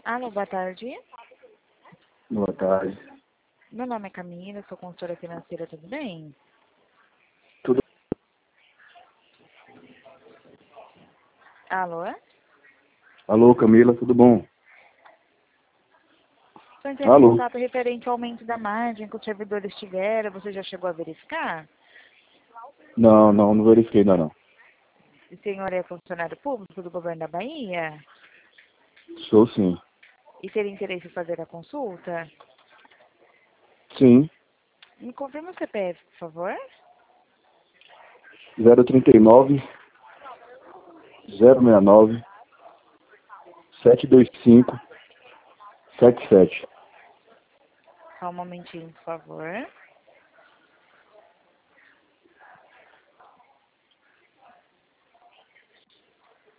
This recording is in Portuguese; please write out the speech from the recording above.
Alô, boa tarde. Boa tarde. Meu nome é Camila, sou consultora financeira, tudo bem? Tudo. Alô? Alô, Camila, tudo bom? Estou entrando em Alô? contato referente ao aumento da margem que os servidores tiveram. Você já chegou a verificar? Não verifiquei ainda não. O senhor é funcionário público do governo da Bahia? Sou sim. E teria interesse em fazer a consulta? Sim. Me confirma o CPF, por favor. 039 069 725 77. Só um momentinho, por favor.